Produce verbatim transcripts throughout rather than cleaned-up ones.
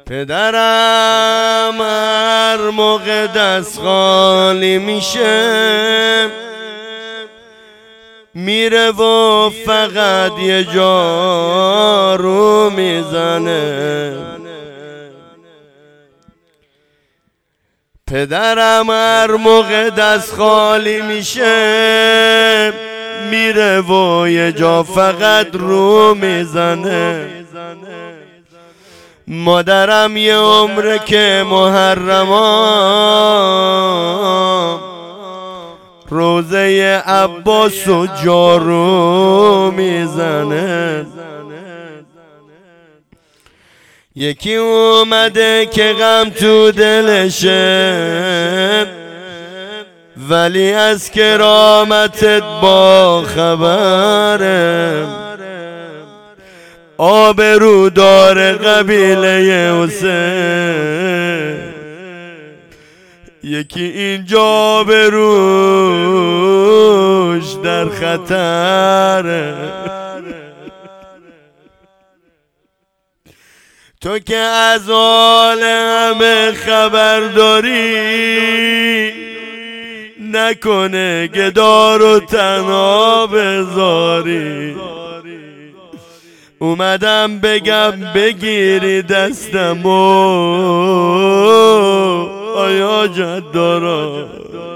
پدرم هر موقع دست خالی میشه میره و فقط یه جارو میزنه. پدرم هر موقع دست خالی میشه میره و یه جا فقط رو میزنه. مادرم یه عمره که محرما روزه عباس و جارو میزنه. یکی اومده که غم تو دلشه ولی از کرامتت با خبره. آبرو دار قبیله حسین یکی اینجا آبروش در خطره. تو که از حال همه خبر داری نکنه گدا رو تنها بذاری. اومدم بگم بگیری دستمو آیا جدارا.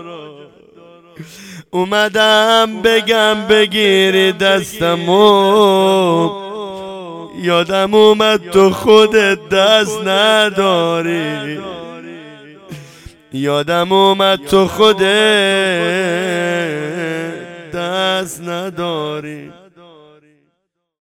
اومدم بگم بگیری دستمو یادم اومد تو خودت دست نداری. یادم اومد تو خودت دست نداری.